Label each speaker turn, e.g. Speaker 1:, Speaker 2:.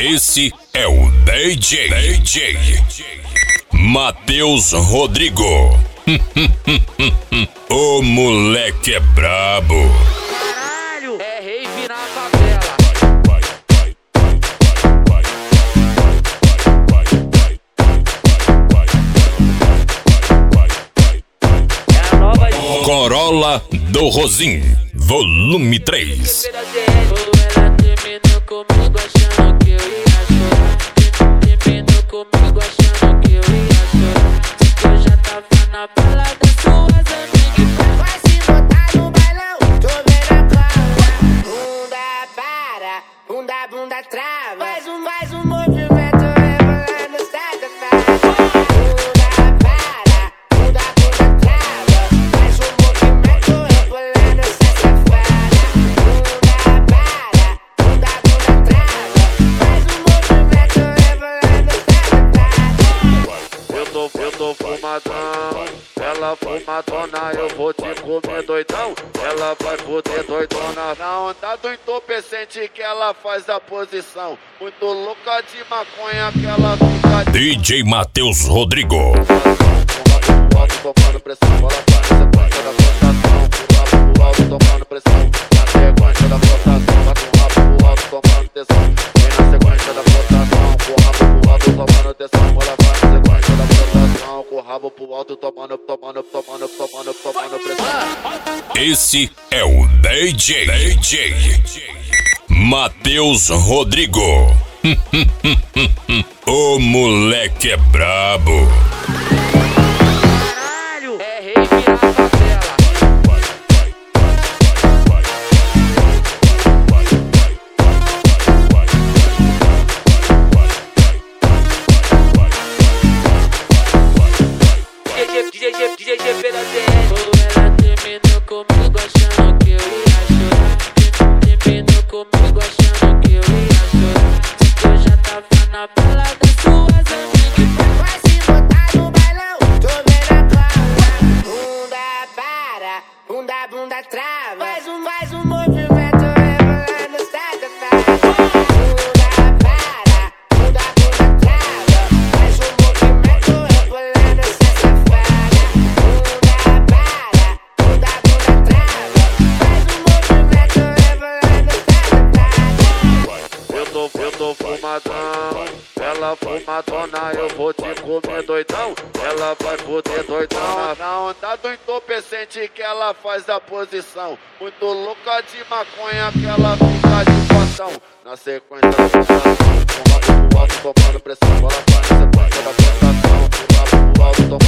Speaker 1: Esse é o DJ Matheus Rodrigo. O moleque é brabo.
Speaker 2: Caralho, é rave na favela. É a nova
Speaker 1: Corolla do Rosim, volume 3.
Speaker 2: Ela terminou comigo achando que eu ia chorar. Terminou comigo achando que eu ia chorar. Eu já tava na balada, suas amigas.
Speaker 3: Vai se botar no bailão, tô vendo agora. Bunda para, bunda trava. Faz um movimento, rebolando o safado. Bunda para, bunda trava. Faz um movimento, rebolando o safado. Bunda para, bunda trava. Faz um movimento, rebolando o safado.
Speaker 4: Eu tô fumadão, ela fumadona, eu vou te comer doidão. Ela vai foder doidona na onda do entorpecente que ela faz a posição. Muito louca de maconha que ela fica
Speaker 1: DJ Matheus Rodrigo.
Speaker 4: alto tomando pressão, ela vai na sequência da flotação. Pro alto tomando pressão, na sequência da flotação. Vai com o rabo pro alto tomando tensão. Vem na sequência da flotação, com o rabo pro alto tomando tensão. Ela vai na sequência da flotação, com o rabo pro alto tomando pressão.
Speaker 1: Esse é o DJ Matheus Rodrigo. O moleque é brabo.
Speaker 2: Caralho, é rave na favela. DJ GP da TR. Ela terminou comigo achando que eu ia chorar. Terminou comigo achando que eu ia chorar. Eu já tava na balada, suas amigas.
Speaker 3: Vai se botar no bailão, tô vendo agora. Bunda para, bunda trava. Faz um movimento, rebolando o safado. Bunda para, bunda trava. Faz um movimento, rebolando o safado. Bunda para, bunda trava. Faz um movimento, rebolando o safado.
Speaker 4: Eu tô fumadão, ela fumadona, eu vou te comer doidão. Ela vai foder doidão na onda do entorpecente que ela faz a posição. Muito louca de maconha que ela fica de patão. Na sequência da flotação, com o rabo pro alto tomando pressão. Ela vai na sequência da flotação, com o rabo pro alto